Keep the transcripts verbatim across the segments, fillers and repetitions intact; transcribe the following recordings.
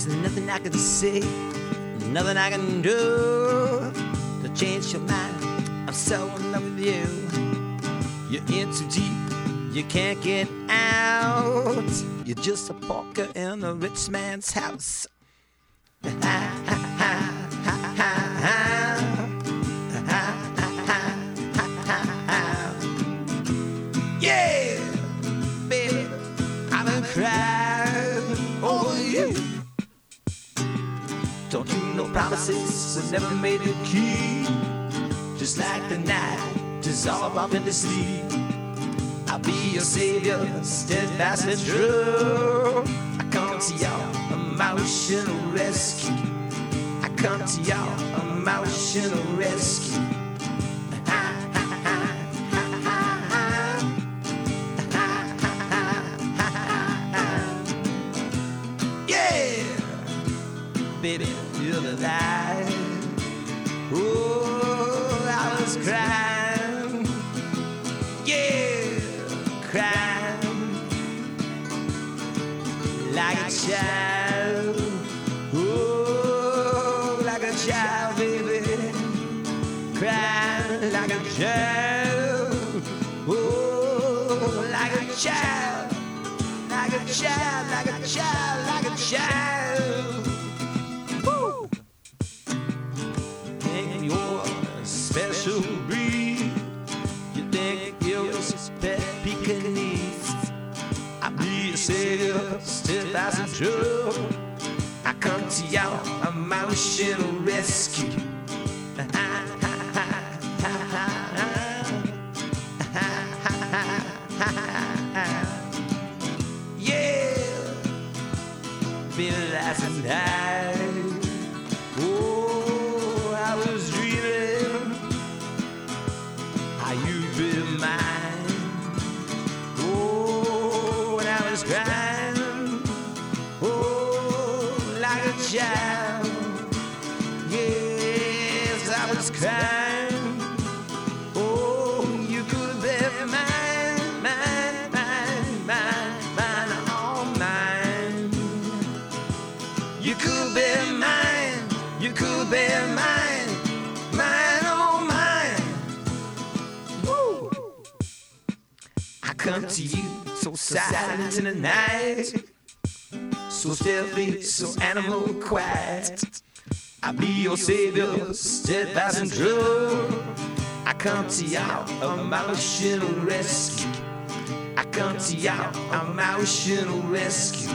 nothing I can say, nothing I can do to change your mind. I'm so in love with you. You're in too deep, you can't get out. You're just a pauper in a rich man's house. Yeah, baby, I've been crying over you. Don't you know promises were never made to keep? Just like the night dissolve off into sleep. I'll be your savior, steadfast and true. I come to your emotional rescue. I come to your emotional rescue. Baby, you're the light. Oh, I was crying. Yeah, crying like a child. Oh, like a child, baby. Crying like a child. Oh, like a child. Like a child, like a child, like a child. Special breed, you think you're pet Pekingese. I be a savior, steadfast and true. I come to your emotional rescue. Yeah, baby, last night, oh, I was dreaming how you be mine. Oh, when I was crying, oh, like a child. Yes, I was crying. Oh, you could be mine, mine, mine, mine, mine, all mine. You could be mine, you could be mine, mine, all mine. Woo! I come to you so silent in the night, so stealthy, so animal quiet. I be your savior, steadfast and true. I come to your emotional rescue. I come to your emotional rescue.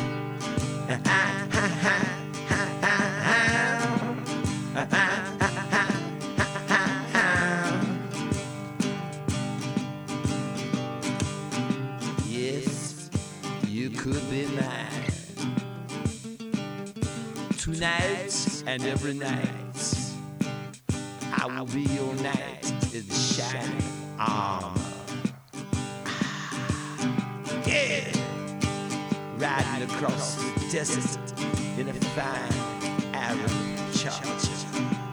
Yes, you could be mine. Tonight and every night, I will be your knight in shining armor. Yeah, riding across the desert in a fine Arab charger.